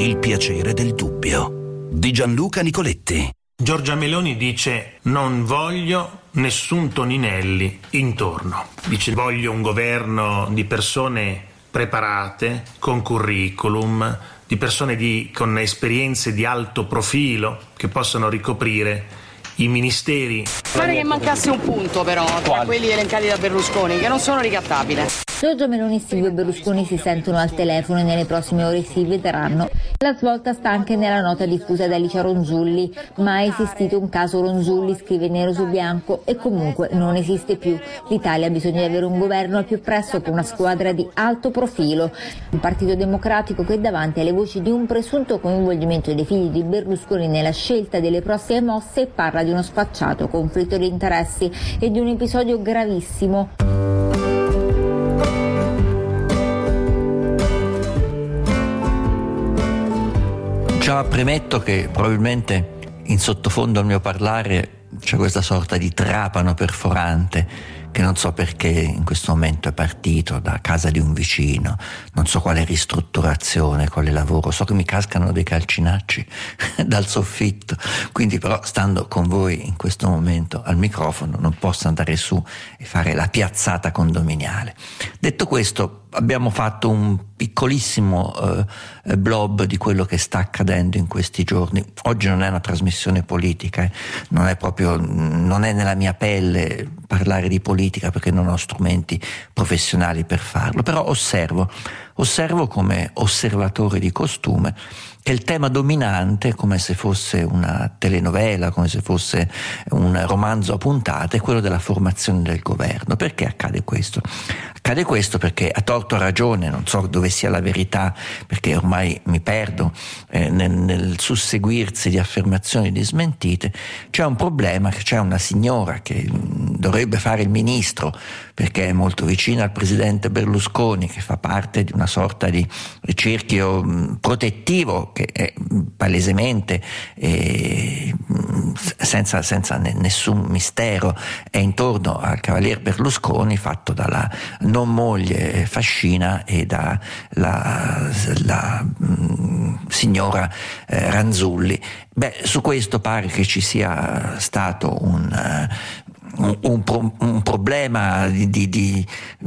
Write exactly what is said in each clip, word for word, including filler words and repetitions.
Il piacere del dubbio di Gianluca Nicoletti. Giorgia Meloni dice: non voglio nessun Toninelli intorno. Dice: voglio un governo di persone preparate, con curriculum, di persone di, con esperienze di alto profilo che possano ricoprire i ministeri. Pare che mancasse un punto però tra Quali? quelli elencati da Berlusconi, che non sono ricattabili. Giorgia Meloni e Silvio Berlusconi si sentono al telefono e nelle prossime ore si vedranno. La svolta sta anche nella nota diffusa da Alicia Ronzulli. Mai esistito un caso Ronzulli, scrive nero su bianco, e comunque non esiste più. L'Italia ha bisogno di avere un governo al più presto con una squadra di alto profilo. Un Partito Democratico che davanti alle voci di un presunto coinvolgimento dei figli di Berlusconi nella scelta delle prossime mosse parla di uno sfacciato conflitto di interessi e di un episodio gravissimo. Già premetto che probabilmente in sottofondo al mio parlare c'è questa sorta di trapano perforante che non so perché in questo momento è partito da casa di un vicino, non so quale ristrutturazione, quale lavoro, so che mi cascano dei calcinacci dal soffitto, quindi però stando con voi in questo momento al microfono non posso andare su e fare la piazzata condominiale. Detto questo, abbiamo fatto un piccolissimo eh, blob di quello che sta accadendo in questi giorni. Oggi non è una trasmissione politica, eh. non è proprio, non è nella mia pelle parlare di politica perché non ho strumenti professionali per farlo, però osservo, osservo come osservatore di costume che il tema dominante, come se fosse una telenovela, come se fosse un romanzo a puntate, è quello della formazione del governo. Perché accade questo? Accade questo perché, a torto o a ragione, non so dove sia la verità, perché ormai mi perdo eh, nel, nel susseguirsi di affermazioni e di smentite, c'è un problema, che c'è una signora che mh, dovrebbe fare il ministro perché è molto vicina al presidente Berlusconi, che fa parte di una sorta di cerchio mh, protettivo che è palesemente eh, senza, senza nessun mistero è intorno al cavalier Berlusconi, fatto dalla non moglie Fascina e da la, la mh, signora eh, Ranzulli. Beh, su questo pare che ci sia stato un Un, un, pro, un problema di, di, di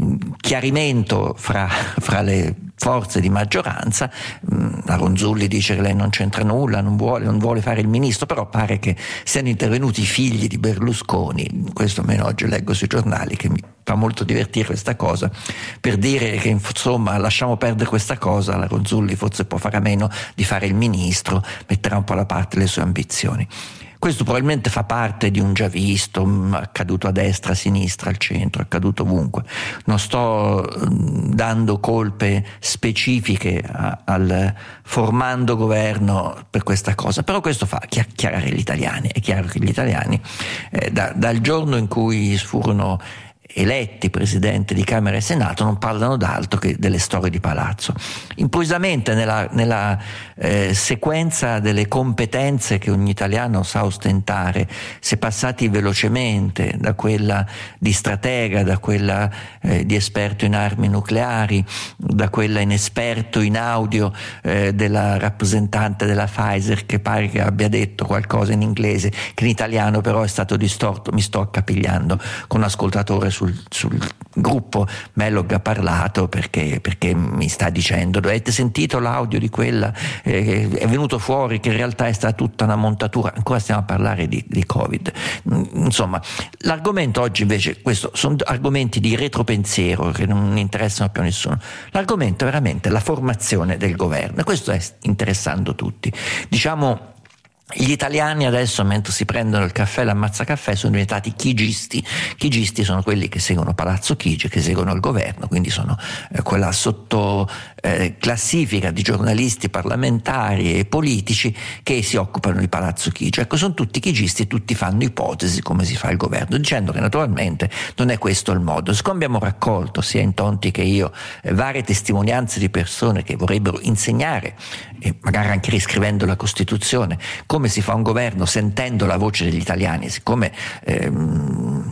chiarimento fra, fra le forze di maggioranza. La Ronzulli dice che lei non c'entra nulla, non vuole, non vuole fare il ministro, però pare che siano intervenuti i figli di Berlusconi, questo almeno oggi leggo sui giornali, che mi fa molto divertire questa cosa, per dire che insomma lasciamo perdere questa cosa, la Ronzulli forse può fare a meno di fare il ministro, metterà un po' da parte le sue ambizioni. Questo probabilmente fa parte di un già visto, accaduto a destra, a sinistra, al centro, accaduto ovunque. Non sto dando colpe specifiche a, al formando governo per questa cosa, però questo fa chiarire gli italiani. È chiaro che gli italiani, eh, da, dal giorno in cui furono eletti presidente di Camera e Senato, non parlano d'altro che delle storie di palazzo. Improvvisamente nella, nella eh, sequenza delle competenze che ogni italiano sa ostentare, si è passati velocemente da quella di stratega, da quella eh, di esperto in armi nucleari, da quella inesperto in audio eh, della rappresentante della Pfizer, che pare che abbia detto qualcosa in inglese che in italiano però è stato distorto. Mi sto accapigliando con un ascoltatore sul, sul gruppo. Mellog ha parlato perché, perché mi sta dicendo: avete sentito l'audio di quella? Eh, è venuto fuori che in realtà è stata tutta una montatura. Ancora stiamo a parlare di, di Covid. Insomma, l'argomento oggi invece, questo sono argomenti di retropensiero che non interessano più a nessuno. L'argomento è veramente la formazione del governo, e questo è interessando tutti. Diciamo, gli italiani adesso, mentre si prendono il caffè e l'ammazzacaffè, sono diventati chigisti. Chigisti sono quelli che seguono Palazzo Chigi, che seguono il governo, quindi sono eh, quella sotto eh, classifica di giornalisti parlamentari e politici che si occupano di Palazzo Chigi. Ecco, sono tutti chigisti e tutti fanno ipotesi come si fa il governo, dicendo che naturalmente non è questo il modo. Siccome abbiamo raccolto, sia in Tonti che io, eh, varie testimonianze di persone che vorrebbero insegnare, e magari anche riscrivendo la Costituzione, come si fa un governo sentendo la voce degli italiani, siccome ehm,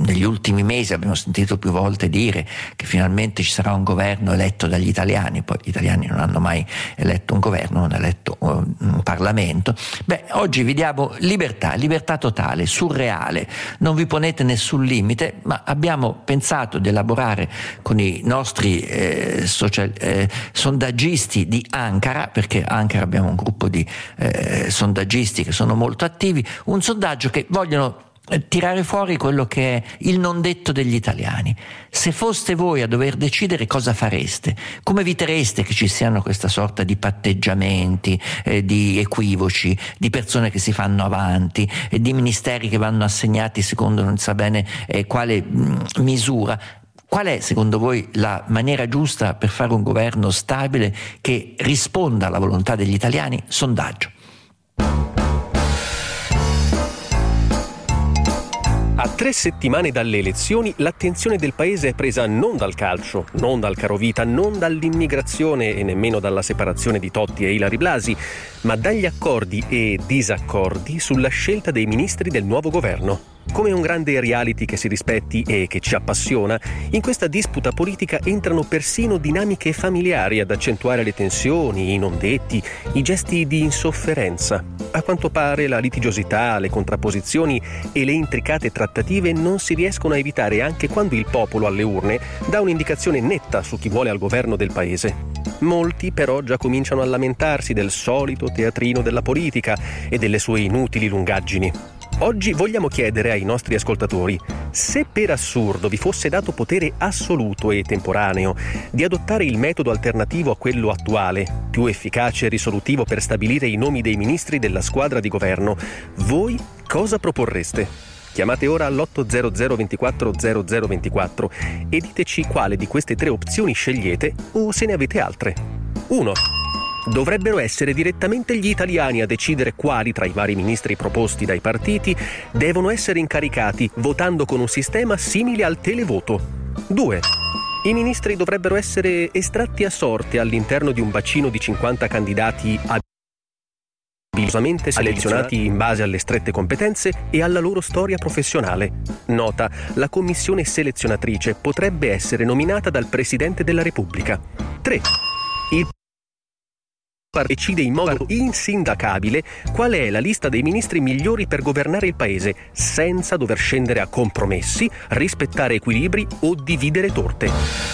negli ultimi mesi abbiamo sentito più volte dire che finalmente ci sarà un governo eletto dagli italiani, poi gli italiani non hanno mai eletto un governo, non hanno eletto un Parlamento. Beh, oggi vi diamo libertà, libertà totale, surreale, non vi ponete nessun limite, ma abbiamo pensato di elaborare con i nostri eh, social, eh, sondaggisti di Ankara, perché a Ankara abbiamo un gruppo di eh, sondaggisti che sono molto attivi, un sondaggio che vogliono tirare fuori quello che è il non detto degli italiani. Se foste voi a dover decidere, cosa fareste? Come evitereste che ci siano questa sorta di patteggiamenti, eh, di equivoci, di persone che si fanno avanti, eh, di ministeri che vanno assegnati secondo non sa bene eh, quale mh, misura? Qual è secondo voi la maniera giusta per fare un governo stabile che risponda alla volontà degli italiani? Sondaggio. A tre settimane dalle elezioni l'attenzione del paese è presa non dal calcio, non dal carovita, non dall'immigrazione e nemmeno dalla separazione di Totti e Ilary Blasi, ma dagli accordi e disaccordi sulla scelta dei ministri del nuovo governo. Come un grande reality che si rispetti e che ci appassiona, in questa disputa politica entrano persino dinamiche familiari ad accentuare le tensioni, i non detti, i gesti di insofferenza. A quanto pare la litigiosità, le contrapposizioni e le intricate trattative non si riescono a evitare anche quando il popolo alle urne dà un'indicazione netta su chi vuole al governo del paese. Molti però già cominciano a lamentarsi del solito teatrino della politica e delle sue inutili lungaggini. Oggi vogliamo chiedere ai nostri ascoltatori: se per assurdo vi fosse dato potere assoluto e temporaneo di adottare il metodo alternativo a quello attuale, più efficace e risolutivo per stabilire i nomi dei ministri della squadra di governo, voi cosa proporreste? Chiamate ora all'otto zero zero ventiquattro zero zero ventiquattro e diteci quale di queste tre opzioni scegliete o se ne avete altre. uno. Dovrebbero essere direttamente gli italiani a decidere quali tra i vari ministri proposti dai partiti devono essere incaricati, votando con un sistema simile al televoto. due. I ministri dovrebbero essere estratti a sorte all'interno di un bacino di cinquanta candidati abiliosamente selezionati in base alle strette competenze e alla loro storia professionale. Nota: la commissione selezionatrice potrebbe essere nominata dal Presidente della Repubblica. tre. Il decide in modo insindacabile qual è la lista dei ministri migliori per governare il paese, senza dover scendere a compromessi, rispettare equilibri o dividere torte.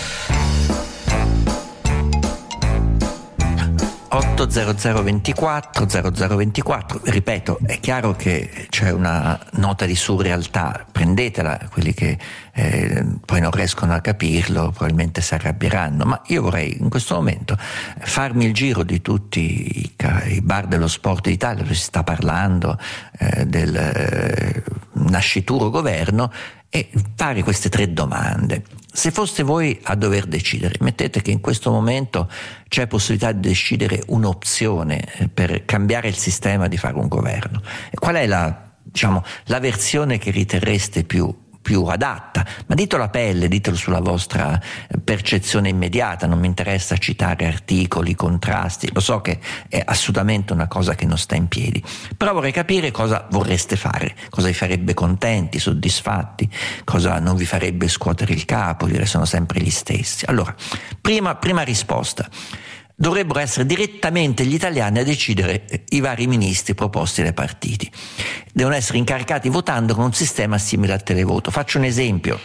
otto zero zero ventiquattro zero zero ventiquattro, ripeto, è chiaro che c'è una nota di surrealtà, prendetela, quelli che eh, poi non riescono a capirlo probabilmente si arrabbieranno, ma io vorrei in questo momento farmi il giro di tutti i, i bar dello sport d'Italia dove si sta parlando eh, del eh, nascituro governo e fare queste tre domande. Se foste voi a dover decidere, mettete che in questo momento c'è possibilità di decidere un'opzione per cambiare il sistema di fare un governo. Qual è la, diciamo, la versione che riterreste più più adatta, ma ditelo a pelle, ditelo sulla vostra percezione immediata, non mi interessa citare articoli, contrasti, lo so che è assolutamente una cosa che non sta in piedi, però vorrei capire cosa vorreste fare, cosa vi farebbe contenti, soddisfatti, cosa non vi farebbe scuotere il capo, dire sono sempre gli stessi. Allora, prima, prima risposta. Dovrebbero essere direttamente gli italiani a decidere i vari ministri proposti dai partiti. Devono essere incaricati votando con un sistema simile al televoto. Faccio un esempio.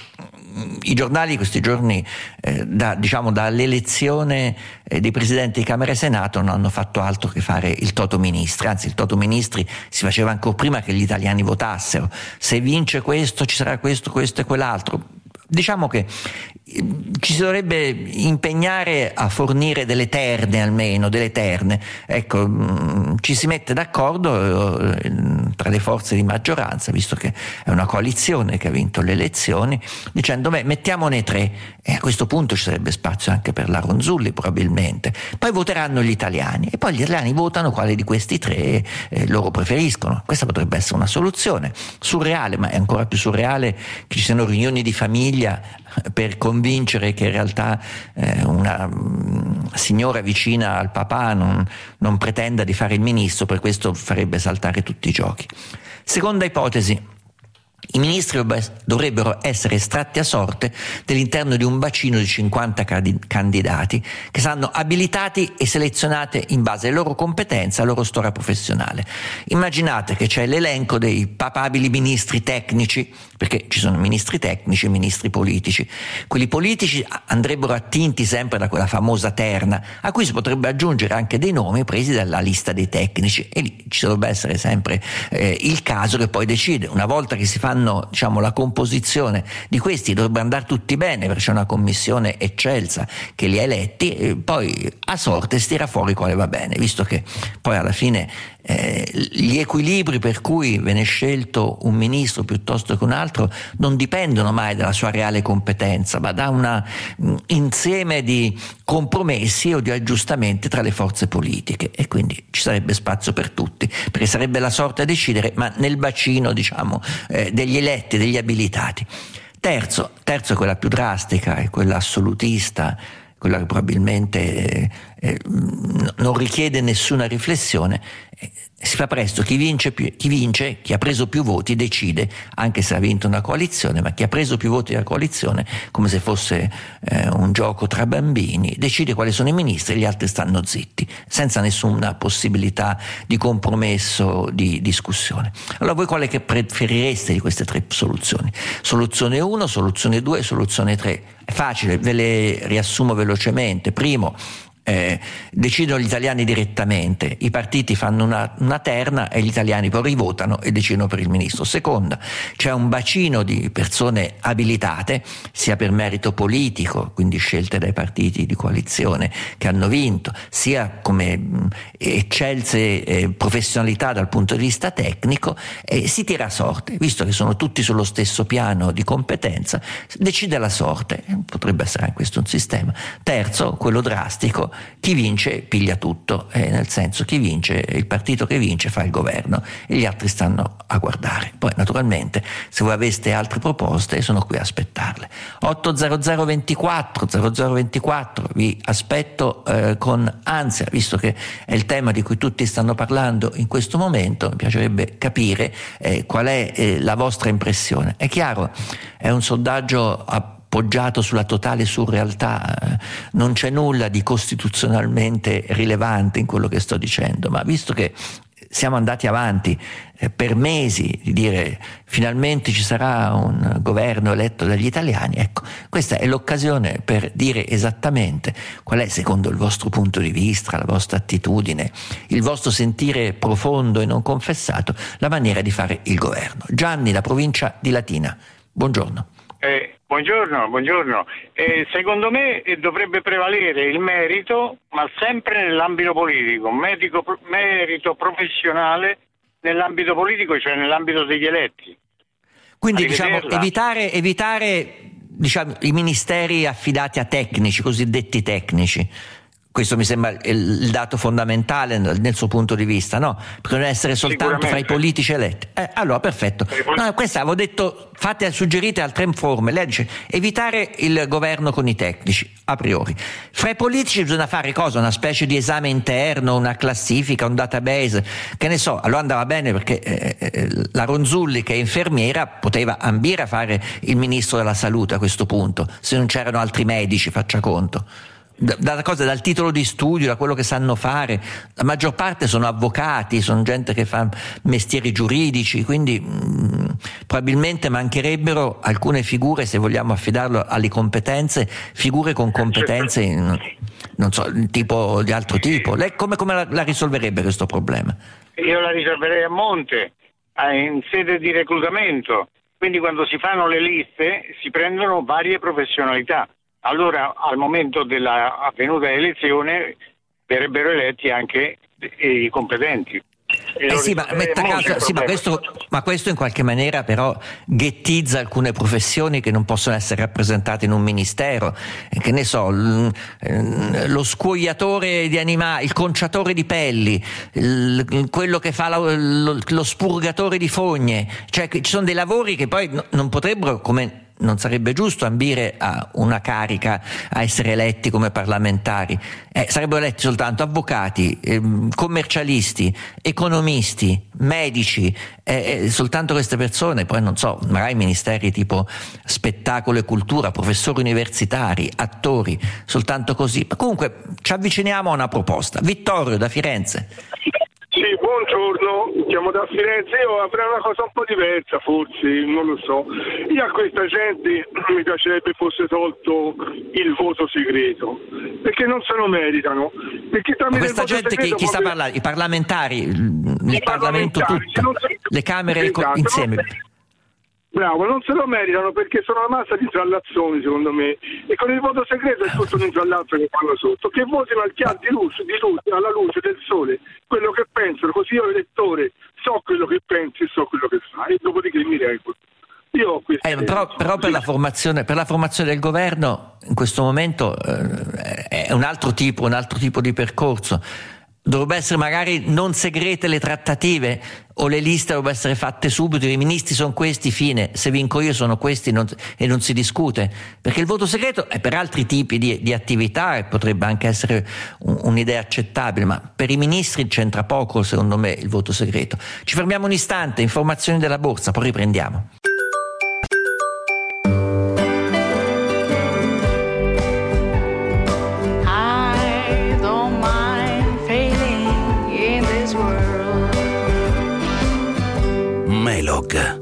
I giornali questi giorni, eh, da, diciamo dall'elezione eh, dei presidenti di Camera e Senato, non hanno fatto altro che fare il toto ministri, anzi il toto ministri si faceva ancora prima che gli italiani votassero. Se vince questo ci sarà questo, questo e quell'altro. Diciamo che ci si dovrebbe impegnare a fornire delle terne, almeno delle terne, ecco, ci si mette d'accordo tra le forze di maggioranza, visto che è una coalizione che ha vinto le elezioni, dicendo beh, mettiamone tre, e a questo punto ci sarebbe spazio anche per la Ronzulli probabilmente, poi voteranno gli italiani e poi gli italiani votano quale di questi tre eh, loro preferiscono. Questa potrebbe essere una soluzione surreale, ma è ancora più surreale che ci siano riunioni di famiglia per convincere che in realtà eh, una um, signora vicina al papà non, non pretenda di fare il ministro, per questo farebbe saltare tutti i giochi. Seconda ipotesi, I ministri dovrebbero essere estratti a sorte dall'interno di un bacino di cinquanta candidati che saranno abilitati e selezionati in base alle loro competenze e alla loro storia professionale. Immaginate che c'è l'elenco dei papabili ministri tecnici, perché ci sono ministri tecnici e ministri politici. Quelli politici andrebbero attinti sempre da quella famosa terna, a cui si potrebbe aggiungere anche dei nomi presi dalla lista dei tecnici, e lì ci dovrebbe essere sempre eh, il caso che poi decide. Una volta che si fanno diciamo la composizione di questi, dovrebbe andare tutti bene perché c'è una commissione eccelsa che li ha eletti, e poi a sorte si tira fuori quale va bene, visto che poi alla fine eh, gli equilibri per cui viene scelto un ministro piuttosto che un altro non dipendono mai dalla sua reale competenza, ma da un insieme di compromessi o di aggiustamenti tra le forze politiche, e quindi ci sarebbe spazio per tutti, perché sarebbe la sorte a decidere, ma nel bacino diciamo eh, degli eletti, degli abilitati. Terzo, terzo è quella più drastica, è quella assolutista, quella che probabilmente eh, eh, non richiede nessuna riflessione. Eh, si fa presto, chi vince, più, chi vince, chi ha preso più voti decide, anche se ha vinto una coalizione, ma chi ha preso più voti della coalizione, come se fosse eh, un gioco tra bambini, decide quali sono i ministri e gli altri stanno zitti, senza nessuna possibilità di compromesso, di discussione. Allora voi quale che preferireste di queste tre soluzioni? Soluzione uno, soluzione due, soluzione tre. È facile, ve le riassumo velocemente. Primo, Eh, decidono gli italiani direttamente, i partiti fanno una, una terna e gli italiani poi rivotano e decidono per il ministro. Seconda, c'è un bacino di persone abilitate sia per merito politico, quindi scelte dai partiti di coalizione che hanno vinto, sia come mh, eccelse eh, professionalità dal punto di vista tecnico, e si tira a sorte, visto che sono tutti sullo stesso piano di competenza, decide la sorte. Potrebbe essere anche questo un sistema. Terzo, quello drastico, chi vince piglia tutto, eh, nel senso, chi vince, il partito che vince fa il governo e gli altri stanno a guardare. Poi naturalmente se voi aveste altre proposte sono qui a aspettarle. otto zero zero ventiquattro zero zero ventiquattro vi aspetto eh, con ansia, visto che è il tema di cui tutti stanno parlando in questo momento. Mi piacerebbe capire eh, qual è eh, la vostra impressione. È chiaro, è un sondaggio a poggiato sulla totale surrealtà, non c'è nulla di costituzionalmente rilevante in quello che sto dicendo, ma visto che siamo andati avanti eh, per mesi di dire finalmente ci sarà un governo eletto dagli italiani, ecco, questa è l'occasione per dire esattamente qual è, secondo il vostro punto di vista, la vostra attitudine, il vostro sentire profondo e non confessato, la maniera di fare il governo. Gianni, la provincia di Latina, buongiorno. Eh, buongiorno, buongiorno. Eh, secondo me eh, dovrebbe prevalere il merito, ma sempre nell'ambito politico, medico, merito professionale nell'ambito politico, cioè nell'ambito degli eletti. Quindi diciamo evitare, evitare diciamo, i ministeri affidati a tecnici, cosiddetti tecnici. Questo mi sembra il dato fondamentale nel suo punto di vista, no? Perché non essere soltanto fra i politici eletti. Eh, allora, perfetto. No, questa avevo detto, fate, suggerite altre forme. Lei dice evitare il governo con i tecnici, a priori. Fra i politici bisogna fare cosa? Una specie di esame interno, una classifica, un database, che ne so. Allora andava bene perché eh, la Ronzulli, che è infermiera, poteva ambire a fare il ministro della salute a questo punto, se non c'erano altri medici, faccia conto. Da, da cosa, dal titolo di studio, da quello che sanno fare, la maggior parte sono avvocati, sono gente che fa mestieri giuridici, quindi mh, probabilmente mancherebbero alcune figure, se vogliamo affidarlo alle competenze, figure con competenze in, non so, tipo di altro tipo. Lei come, come la, la risolverebbe questo problema? Io la risolverei a monte, in sede di reclutamento, quindi quando si fanno le liste si prendono varie professionalità. Allora, al momento della avvenuta elezione, verrebbero eletti anche i competenti. Eh sì, ma, metta caso, sì ma, questo, ma questo in qualche maniera però ghettizza alcune professioni che non possono essere rappresentate in un ministero, che ne so, l, lo scuoiatore di animali, il conciatore di pelli, l, quello che fa la, lo, lo spurgatore di fogne, cioè ci sono dei lavori che poi non potrebbero, come non sarebbe giusto ambire a una carica, a essere eletti come parlamentari. Eh, sarebbero eletti soltanto avvocati, eh, commercialisti, economisti, medici, eh, eh, soltanto queste persone. Poi non so, magari ministeri tipo spettacolo e cultura, professori universitari, attori, soltanto così. Ma comunque ci avviciniamo a una proposta. Vittorio da Firenze. Sì, buongiorno, chiamo da Firenze. Io avrei una cosa un po' diversa, forse, non lo so. Io a questa gente mi piacerebbe fosse tolto il voto segreto, perché non se lo meritano. Perché Ma questa gente che chi sta parlando? I parlamentari, il Parlamento tutto, se... le Camere esatto, insieme. Non... Bravo, non se lo meritano perché sono una massa di intrallazioni, secondo me, e con il voto segreto è tutto un intrallazzo che fanno sotto, che votino al chiaro di luce, di luce, alla luce del sole, quello che pensano, così io elettore so quello che pensi e so quello che fai, e dopodiché mi regolo. Io ho queste... eh, però, però per la formazione per la formazione del governo in questo momento eh, è un altro tipo, un altro tipo di percorso. Dovrebbe essere magari non segrete le trattative, o le liste dovrebbero essere fatte subito, i ministri sono questi, fine, se vinco io sono questi, non, e non si discute, perché il voto segreto è per altri tipi di, di attività e potrebbe anche essere un, un'idea accettabile, ma per i ministri c'entra poco secondo me il voto segreto. Ci fermiamo un istante, informazioni della borsa, poi riprendiamo. Melog.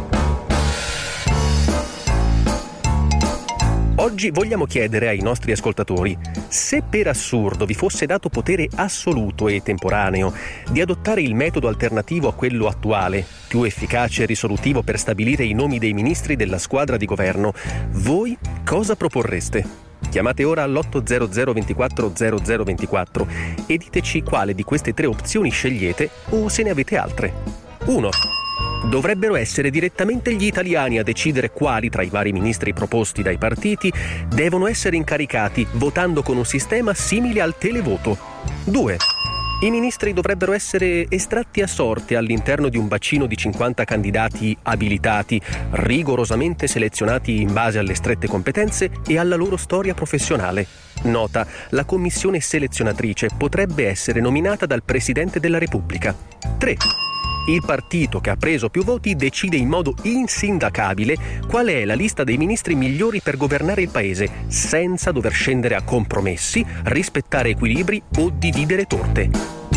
Oggi vogliamo chiedere ai nostri ascoltatori se per assurdo vi fosse dato potere assoluto e temporaneo di adottare il metodo alternativo a quello attuale, più efficace e risolutivo per stabilire i nomi dei ministri della squadra di governo, voi cosa proporreste? Chiamate ora all'otto zero zero ventiquattro zero zero ventiquattro e diteci quale di queste tre opzioni scegliete o se ne avete altre. uno. Dovrebbero essere direttamente gli italiani a decidere quali tra i vari ministri proposti dai partiti devono essere incaricati votando con un sistema simile al televoto. due. I ministri dovrebbero essere estratti a sorte all'interno di un bacino di cinquanta candidati abilitati, rigorosamente selezionati in base alle strette competenze e alla loro storia professionale. Nota: la commissione selezionatrice potrebbe essere nominata dal Presidente della Repubblica. tre. Il partito che ha preso più voti decide in modo insindacabile qual è la lista dei ministri migliori per governare il paese, senza dover scendere a compromessi, rispettare equilibri o dividere torte.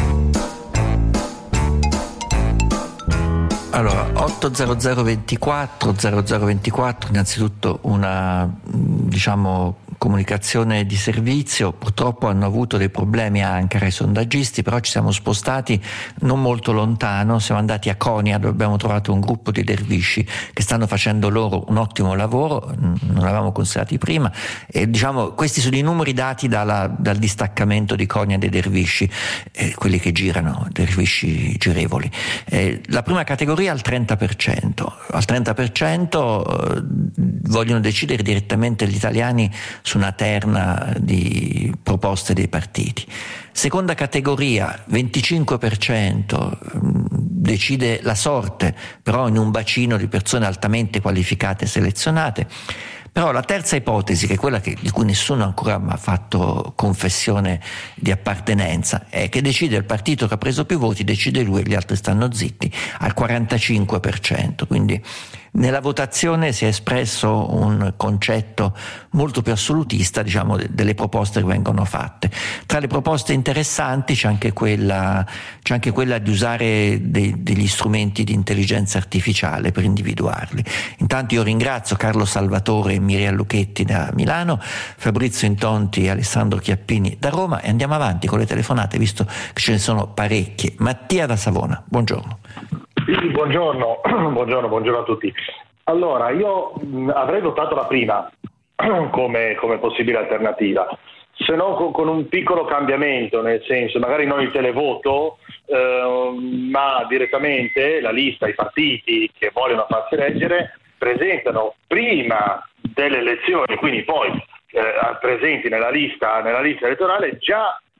Allora, otto zero zero ventiquattro zero zero ventiquattro, innanzitutto una, diciamo, comunicazione di servizio. Purtroppo hanno avuto dei problemi a Ankara i sondaggisti, però ci siamo spostati non molto lontano, siamo andati a Konya dove abbiamo trovato un gruppo di dervisci che stanno facendo loro un ottimo lavoro, non l'avevamo considerati prima, e diciamo questi sono i numeri dati dalla, dal distaccamento di Konya dei dervisci, eh, quelli che girano, dervisci girevoli. Eh, la prima categoria al trenta per cento, al trenta per cento eh, vogliono decidere direttamente gli italiani su una terna di proposte dei partiti. Seconda categoria, venticinque per cento, decide la sorte, però in un bacino di persone altamente qualificate e selezionate. Però la terza ipotesi, che è quella che, di cui nessuno ancora ha fatto confessione di appartenenza, è che decide il partito che ha preso più voti, decide lui e gli altri stanno zitti, al quarantacinque per cento. Quindi nella votazione si è espresso un concetto molto più assolutista, diciamo, delle proposte che vengono fatte. Tra le proposte interessanti c'è anche quella, c'è anche quella di usare dei, degli strumenti di intelligenza artificiale per individuarli. Intanto io ringrazio Carlo Salvatore e Miriam Lucchetti da Milano, Fabrizio Intonti e Alessandro Chiappini da Roma, e andiamo avanti con le telefonate visto che ce ne sono parecchie. Mattia da Savona, buongiorno. Sì, buongiorno, buongiorno, buongiorno a tutti. Allora, io mh, avrei votato la prima come, come possibile alternativa, se no con, con un piccolo cambiamento, nel senso magari non il televoto, eh, ma direttamente la lista, i partiti che vogliono farsi eleggere presentano prima delle elezioni, quindi poi eh, presenti nella lista, nella lista elettorale già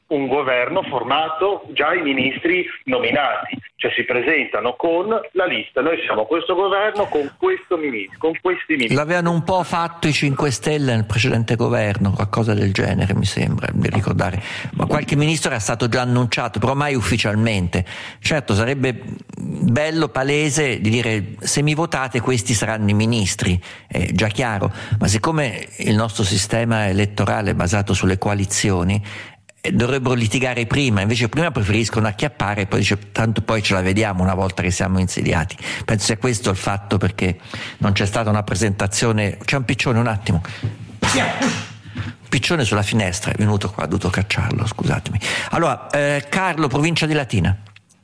un governo formato già i ministri nominati, cioè si presentano con la lista, noi siamo questo governo con questo ministro, con questi ministri. L'avevano un po' fatto i cinque Stelle nel precedente governo, qualcosa del genere mi sembra di ricordare, ma qualche ministro era stato già annunciato, però mai ufficialmente. Certo, sarebbe bello, palese di dire se mi votate questi saranno i ministri, è già chiaro, ma siccome il nostro sistema elettorale è basato sulle coalizioni, dovrebbero litigare prima, invece prima preferiscono acchiappare e poi dice tanto poi ce la vediamo una volta che siamo insediati. Penso sia questo il fatto perché non c'è stata una presentazione. C'è un piccione, un attimo, un piccione sulla finestra, è venuto qua, ho dovuto cacciarlo, scusatemi. Allora, eh, Carlo, provincia di Latina.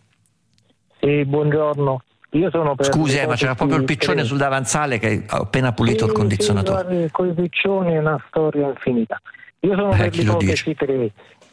Sì, buongiorno. Io sono per Scusi, eh, ma c'era proprio il piccione tre. Sul davanzale che ho appena pulito sì, il condizionatore. Sì, con i piccioni è una storia infinita. Io sono eh, per l'ipotesi tre.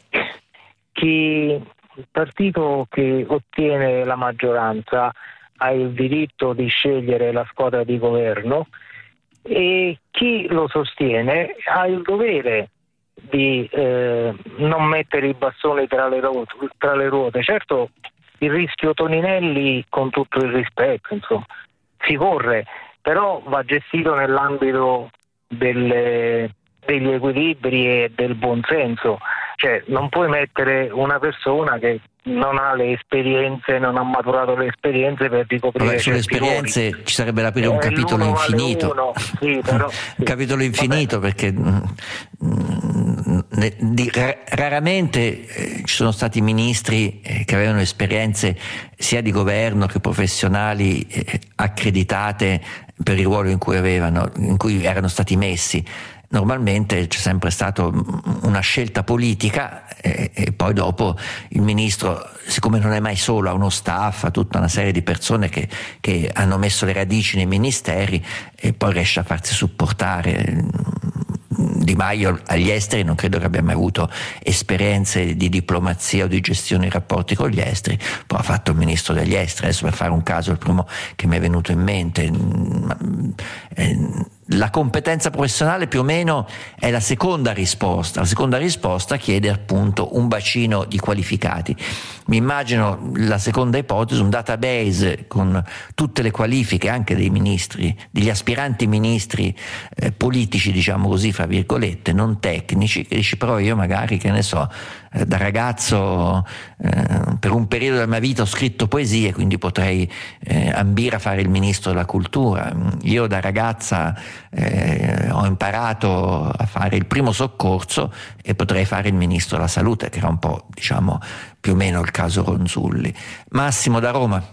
Chi il partito che ottiene la maggioranza ha il diritto di scegliere la squadra di governo e chi lo sostiene ha il dovere di eh, non mettere i bastoni tra le, ruote, tra le ruote. Certo, il rischio Toninelli, con tutto il rispetto, insomma, si corre, però va gestito nell'ambito delle, degli equilibri e del buonsenso. Cioè, non puoi mettere una persona che non ha le esperienze, non ha maturato le esperienze per ricoprire. Vabbè, sulle esperienze ruoli. Ci sarebbe da aprire un eh, capitolo infinito, vale sì, però, un sì. capitolo infinito Vabbè. Perché mh, ne, di, ra, raramente eh, ci sono stati ministri eh, che avevano esperienze sia di governo che professionali eh, accreditate per il ruolo in cui avevano, in cui erano stati messi. Normalmente c'è sempre stata una scelta politica e, e poi dopo il ministro, siccome non è mai solo, ha uno staff, ha tutta una serie di persone che, che hanno messo le radici nei ministeri e poi riesce a farsi supportare. Di Maio agli esteri non credo che abbia mai avuto esperienze di diplomazia o di gestione dei rapporti con gli esteri, poi ha fatto il ministro degli esteri. Adesso per fare un caso, il primo che mi è venuto in mente, la competenza professionale più o meno è la seconda risposta. La seconda risposta chiede appunto un bacino di qualificati. Mi immagino la seconda ipotesi, un database con tutte le qualifiche anche dei ministri, degli aspiranti ministri eh, politici, diciamo così, fra virgolette, non tecnici, che dici però io magari, che ne so, eh, da ragazzo eh, per un periodo della mia vita ho scritto poesie, quindi potrei eh, ambire a fare il ministro della cultura. Io da ragazza eh, ho imparato a fare il primo soccorso e potrei fare il ministro della salute, che era un po', diciamo, più o meno il caso Ronzulli. Massimo da Roma.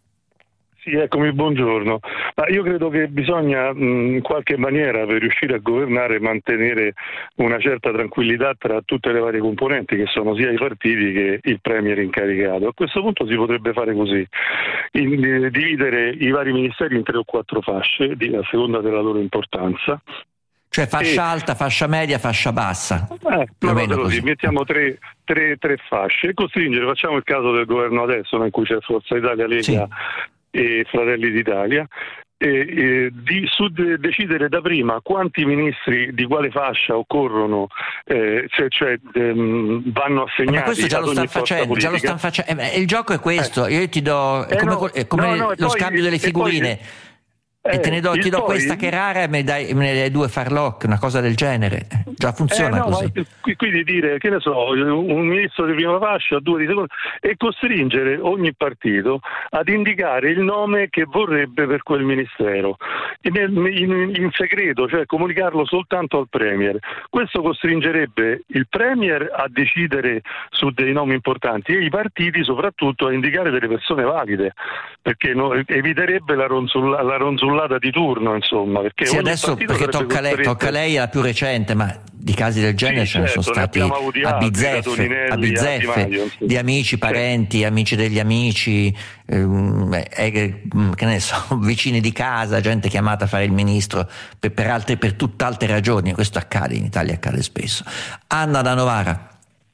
Sì, eccomi, buongiorno. Ma io credo che bisogna mh, in qualche maniera, per riuscire a governare, mantenere una certa tranquillità tra tutte le varie componenti, che sono sia i partiti che il premier incaricato. A questo punto si potrebbe fare così: in, eh, dividere i vari ministeri in tre o quattro fasce, di, a seconda della loro importanza. Cioè fascia e... alta, fascia media, fascia bassa. Eh, più o meno così. così. Mettiamo tre, tre, tre fasce e costringere, facciamo il caso del governo adesso, no, in cui c'è Forza Italia, Lega sì. e Fratelli d'Italia, e, e di su, de, decidere da prima quanti ministri di quale fascia occorrono, eh, cioè, cioè ehm, vanno assegnati. Ma questo già lo stanno facendo, già lo stanno facendo. Eh, il gioco è questo, eh. io ti do è come, eh no, come no, no, lo poi, scambio delle figurine. E te ne do, ti do poi, questa che è rara e me ne dai, me ne dai due farlocche, una cosa del genere. Già funziona eh no, così. Quindi dire, che ne so, un ministro di prima fascia, due di seconda, e costringere ogni partito ad indicare il nome che vorrebbe per quel ministero in, in, in segreto, cioè comunicarlo soltanto al premier. Questo costringerebbe il premier a decidere su dei nomi importanti e i partiti soprattutto a indicare delle persone valide, perché no, eviterebbe la ronzulla, la ronzulla di turno, insomma, perché sì, adesso perché tocca lei, tocca lei è la più recente, ma di casi del genere sì, ce ne certo, sono stati a bizzeffe, a bizzeffe sì. di amici, parenti, sì. amici degli amici, ehm, eh, che ne so, vicini di casa, gente chiamata a fare il ministro per, per altre, per tutt'altre ragioni. Questo accade in Italia, accade spesso. Anna da Novara.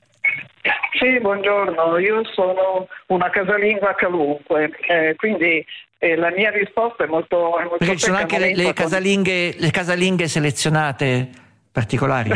Sì, buongiorno, io sono una casalinga qualunque, eh, quindi eh, la mia risposta è molto, è molto perché ci sono anche le, le casalinghe le casalinghe selezionate particolari?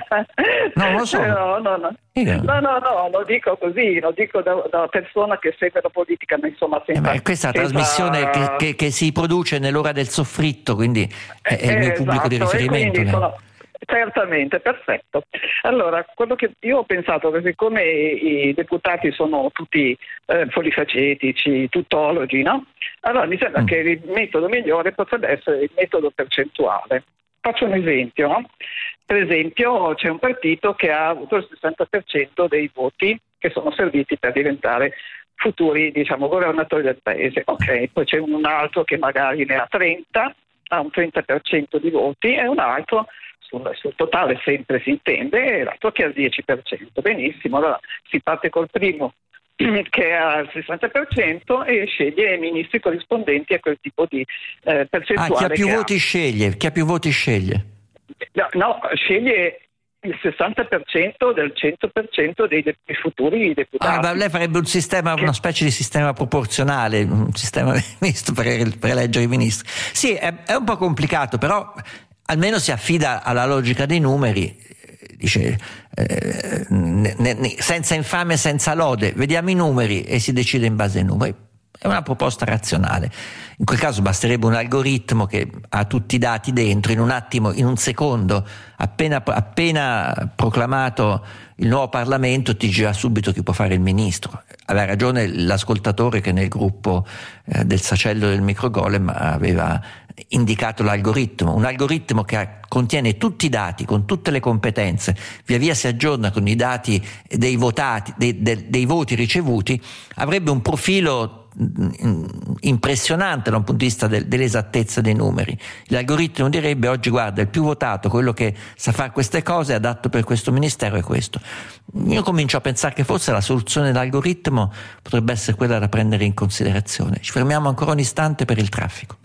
No, non lo so. No, no, no. No, no, no, lo dico così, lo dico da, da persona che segue la politica, ma insomma senza, eh, questa è la senza... trasmissione che, che, che si produce nell'ora del soffritto, quindi è, è il mio esatto, pubblico di riferimento. Sono... Certamente, perfetto. Allora, quello che io ho pensato, che siccome i deputati sono tutti eh, polifacetici, tuttologi, no? Allora mi sembra mm. che il metodo migliore potrebbe essere il metodo percentuale. Faccio un esempio, no? Per esempio c'è un partito che ha avuto il sessanta per cento dei voti che sono serviti per diventare futuri, diciamo, governatori del paese. Ok, poi c'è un altro che magari ne ha trenta, ha un trenta per cento di voti, e un altro sul, sul totale sempre si intende, e l'altro che ha il dieci per cento. Benissimo, allora si parte col primo che ha il sessanta per cento e sceglie i ministri corrispondenti a quel tipo di eh, percentuale. Ah, chi ha più che voti ha. sceglie, chi ha più voti sceglie. No, no, sceglie il sessanta per cento del cento per cento dei, de- dei futuri deputati. Ah, ma lei farebbe un sistema, una specie di sistema proporzionale, un sistema misto per, per eleggere i ministri. Sì, è, è un po' complicato, però almeno si affida alla logica dei numeri. Dice eh, ne, ne, senza infame, senza lode, vediamo i numeri e si decide in base ai numeri. È una proposta razionale. In quel caso basterebbe un algoritmo che ha tutti i dati dentro, in un attimo, in un secondo, appena, appena proclamato il nuovo Parlamento, ti gira subito chi può fare il ministro. Aveva ragione l'ascoltatore che nel gruppo eh, del sacello del microgolem aveva indicato l'algoritmo, un algoritmo che contiene tutti i dati con tutte le competenze, via via si aggiorna con i dati dei votati, dei, dei, dei voti ricevuti, avrebbe un profilo impressionante da un punto di vista del, dell'esattezza dei numeri. L'algoritmo direbbe: oggi guarda, il più votato, quello che sa fare queste cose, è adatto per questo ministero, è questo. Io comincio a pensare che forse la soluzione dell'algoritmo potrebbe essere quella da prendere in considerazione. Ci fermiamo ancora un istante per il traffico.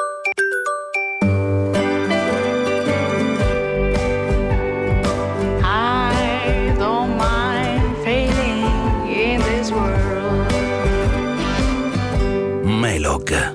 Melog.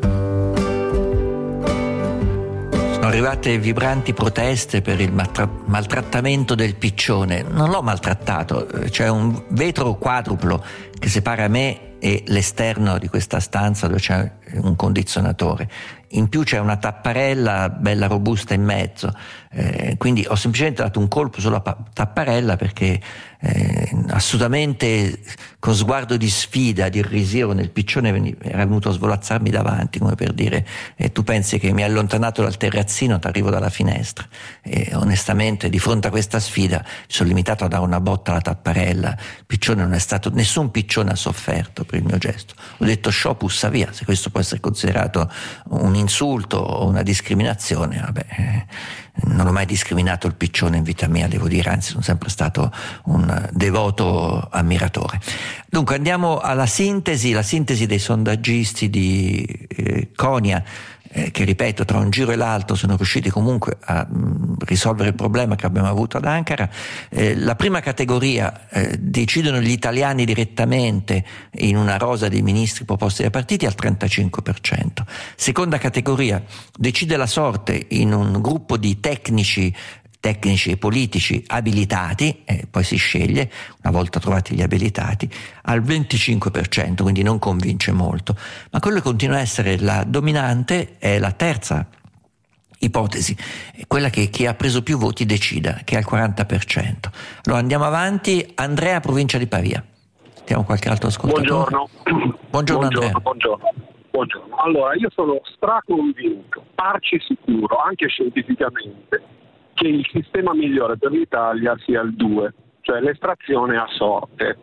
Sono arrivate vibranti proteste per il maltra- maltrattamento del piccione. Non l'ho maltrattato, c'è un vetro quadruplo che separa me e l'esterno di questa stanza dove c'è un condizionatore. In più c'è una tapparella bella robusta in mezzo, eh, quindi ho semplicemente dato un colpo sulla pa- tapparella perché eh, assolutamente con sguardo di sfida, di irrisione, il piccione veni- era venuto a svolazzarmi davanti, come per dire eh, tu pensi che mi hai allontanato dal terrazzino, ti arrivo dalla finestra. E onestamente di fronte a questa sfida mi sono limitato a dare una botta alla tapparella. Il piccione non è stato, nessun piccione ha sofferto per il mio gesto. Ho detto sciò, pussa via, se questo può essere considerato un insulto o una discriminazione, vabbè, eh, non ho mai discriminato il piccione in vita mia, devo dire, anzi sono sempre stato un devoto ammiratore. Dunque andiamo alla sintesi, la sintesi dei sondaggisti di eh, Konya, eh, che ripeto, tra un giro e l'altro sono riusciti comunque a mh, risolvere il problema che abbiamo avuto ad Ankara. Eh, la prima categoria, eh, decidono gli italiani direttamente in una rosa dei ministri proposti dai partiti, al trentacinque per cento. Seconda categoria, decide la sorte in un gruppo di tecnici tecnici e politici abilitati, e poi si sceglie, una volta trovati gli abilitati, al venticinque per cento, quindi non convince molto. Ma quello che continua a essere la dominante è la terza ipotesi, quella che chi ha preso più voti decida, che è al quaranta per cento. Allora andiamo avanti. Andrea, provincia di Pavia. Sentiamo qualche altro ascoltatore. Buongiorno. Buongiorno, buongiorno Andrea. Buongiorno. Buongiorno. Allora, io sono straconvinto, arci sicuro, anche scientificamente, che il sistema migliore per l'Italia sia il due, cioè l'estrazione a sorte.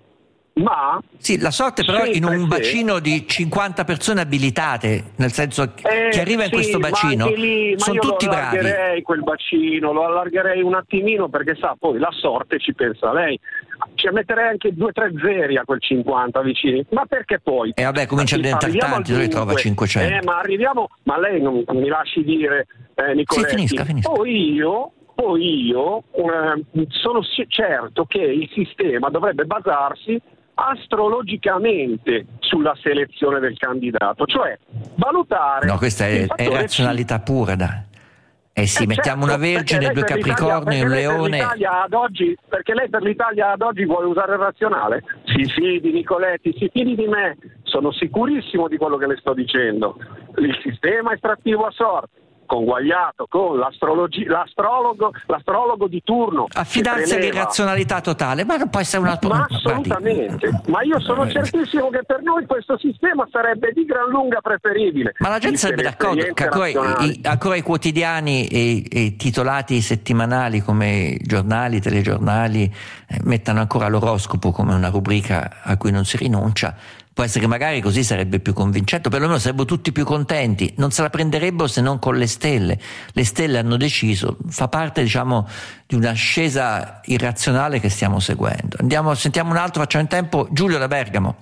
Ma sì, la sorte però in un bacino di cinquanta persone abilitate, nel senso che eh, chi arriva in sì, questo bacino lì, sono tutti bravi. Io lo allargherei quel bacino, lo allargherei un attimino, perché sa, poi la sorte ci pensa lei. Ci metterei anche due tre zeri a quel cinquanta vicini, ma perché poi? E eh vabbè, comincia a diventare tanti, dove trova cinquecento? Eh, ma arriviamo, ma lei non mi lasci dire, eh, Nicoletti. Sì, finisca, finisca. Poi io, poi io eh, sono certo che il sistema dovrebbe basarsi astrologicamente sulla selezione del candidato, cioè valutare. No, questa è, è razionalità pura, dai. Eh sì, Eh, mettiamo certo, una Vergine, perché due lei per Capricorni, un l'Italia- perché lei per Leone. l'Italia ad oggi, perché lei per l'Italia ad oggi vuole usare il razionale? Si fidi, Nicoletti, si fidi di me. Sono sicurissimo di quello che le sto dicendo. Il sistema estrattivo a sorte, conguagliato con l'astrologi- l'astrologo, l'astrologo di turno. Affidarsi all'irrazionalità totale, ma non può essere una... Ma assolutamente, ma io sono certissimo che per noi questo sistema sarebbe di gran lunga preferibile. Ma la gente Viste sarebbe le d'accordo che esperienze ancora razionali. i, ancora i quotidiani e, e titolati settimanali come giornali, telegiornali eh, mettano ancora l'oroscopo come una rubrica a cui non si rinuncia. Può essere che magari così sarebbe più convincente, perlomeno sarebbero tutti più contenti, non se la prenderebbero se non con le stelle. Le stelle hanno deciso, fa parte diciamo di una scesa irrazionale che stiamo seguendo. Andiamo, sentiamo un altro, facciamo in tempo. Giulio da Bergamo.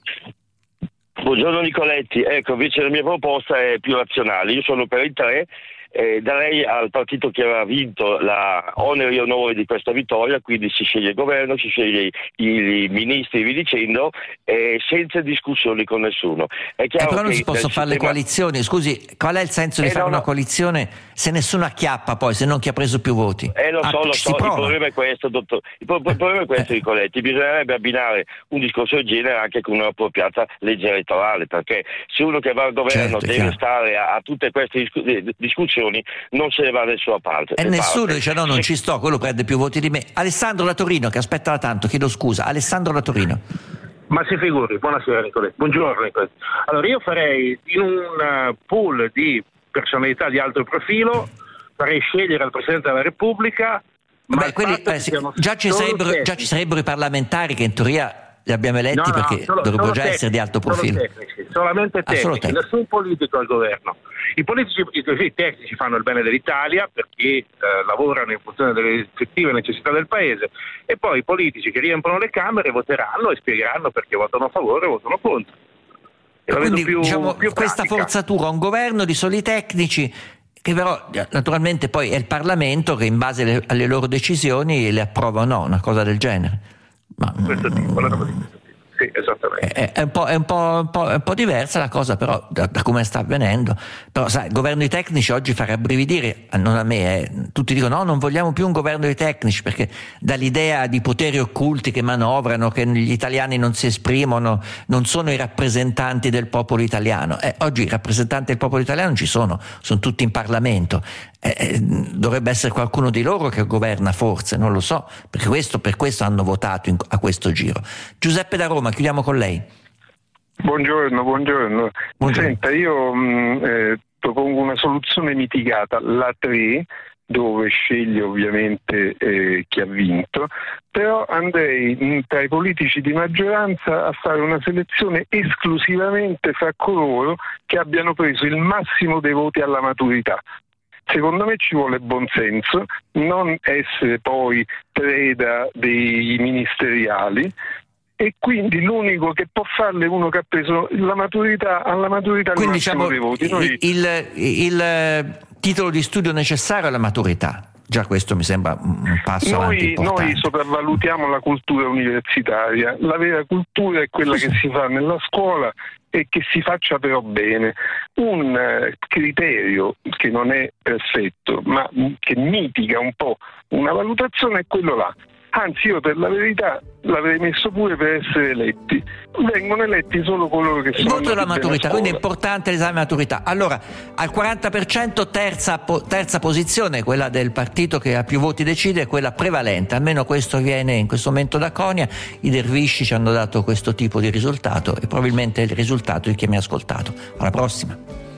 Buongiorno Nicoletti, ecco invece la mia proposta è più razionale, io sono per il tre, eh, darei al partito che aveva vinto la oneri e onore di questa vittoria, quindi si sceglie il governo, si sceglie i, i ministri, vi dicendo, eh, senza discussioni con nessuno. È Eh, chiaro però non che si possono nel fare le sistema- coalizioni, scusi, qual è il senso di Eh, fare no, una no. coalizione se nessuno acchiappa poi, se non chi ha preso più voti? Eh lo so, Ah, lo ci so, si il prova. problema è questo, dottor. Il, pro- il problema è questo, Nicoletti, bisognerebbe abbinare un discorso del genere anche con un'appropriata legge elettorale, perché se uno che va al governo Certo, è deve chiaro. stare a, a tutte queste discu- eh, discussioni, non se ne va da nessuna parte. E ne nessuno parte. dice no, non ci sto, quello prende più voti di me. Alessandro da Torino, che aspetta da tanto, chiedo scusa. Alessandro da Torino. Ma si figuri, buonasera Nicoletti. Buongiorno Nicoletti. Allora io farei in un uh, pool di personalità di alto profilo, farei scegliere al Presidente della Repubblica. Ma Beh, il quelli, fatto eh, che sì, siano già, ci solo sarebbero, tecnici- già ci sarebbero i parlamentari che in teoria li abbiamo eletti No, no, perché solo- dovrebbero solo già tecnici, essere di alto solo profilo. tecnici, solamente Ah, solo tecnici, tecnici. nessun politico al governo. I politici, i così tecnici fanno il bene dell'Italia perché eh, lavorano in funzione delle effettive necessità del paese, e poi i politici che riempiono le Camere voteranno e spiegheranno perché votano a favore e votano contro. E la vedo Quindi più- diciamo, più questa pratica. forzatura, un governo di soli tecnici che però eh, naturalmente poi è il Parlamento che in base alle, alle loro decisioni le approva o no, una cosa del genere. Ma, Questo tipo, una roba di questo tipo. Sì, esattamente. È, è, un po', è, un po', un po', è un po' diversa la cosa, però da, da come sta avvenendo. Però sai, il governo di tecnici oggi fa rabbrividire, non a me, eh. Tutti dicono no, non vogliamo più un governo di tecnici perché dall'idea di poteri occulti che manovrano, che gli italiani non si esprimono, non sono i rappresentanti del popolo italiano. Eh, oggi i rappresentanti del popolo italiano non ci sono, sono tutti in Parlamento. Eh, eh, dovrebbe essere qualcuno di loro che governa, forse, non lo so, perché questo, per questo hanno votato in, a questo giro. Giuseppe da Roma, chiudiamo con lei. Buongiorno, buongiorno. Buongiorno. Senta, io mh, eh, propongo una soluzione mitigata, la tre, dove sceglie ovviamente eh, chi ha vinto, però andrei mh, tra i politici di maggioranza a fare una selezione esclusivamente fra coloro che abbiano preso il massimo dei voti alla maturità. Secondo me ci vuole buonsenso, non essere poi preda dei ministeriali, e quindi l'unico che può farle è uno che ha preso la maturità, alla maturità il Quindi massimo diciamo dei voti. Noi... il, il, il titolo di studio necessario è la maturità. Già questo mi sembra un passo avanti Noi, importante. noi sopravvalutiamo la cultura universitaria, la vera cultura è quella che si fa nella scuola e che si faccia però bene. Un eh, criterio che non è perfetto ma mh, che mitiga un po' una valutazione è quello là. Anzi, io per la verità l'avrei messo pure per essere eletti. Vengono eletti solo coloro che Il sono voto della andati bene a maturità, quindi è scuola. importante l'esame di maturità. Allora, al quaranta per cento terza, po- terza posizione, quella del partito che ha più voti decide, è quella prevalente. Almeno questo viene in questo momento da Konya. I dervisci ci hanno dato questo tipo di risultato e probabilmente è il risultato di chi mi ha ascoltato. Alla prossima.